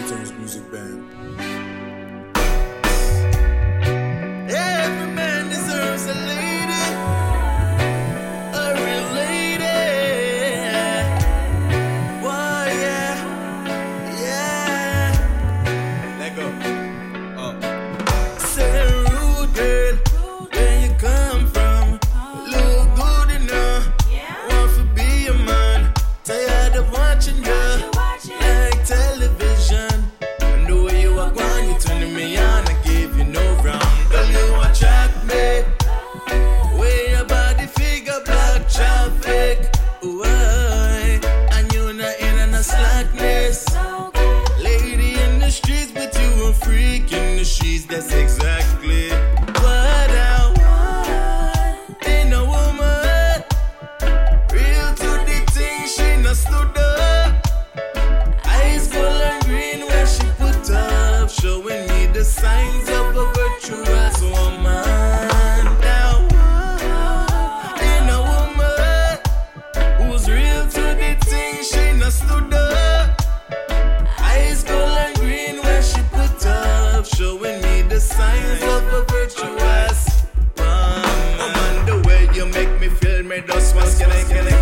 Tones Music Band. Every man deserves a lady, a real lady. Why, yeah. Let go. Say, rude girl, where you come from? Look good enough, want to be a man. Tired of watching you like television. And the way you are going, you turning me on. I give you no round. Girl, you attract me. Way your body figure black traffic. Why? And you not in a slackness. Lady in the streets, but you a freak in the streets. That's exactly what I want in a woman. Real to the thing, she not stood up. Eyes full and green when she put up, showing me the signs of a virtuous woman. Now, in a woman who's real to the thing, she not stood up. Eyes full and green when she put up, showing me the signs of a virtuous woman. The way you make me feel me, just was killing.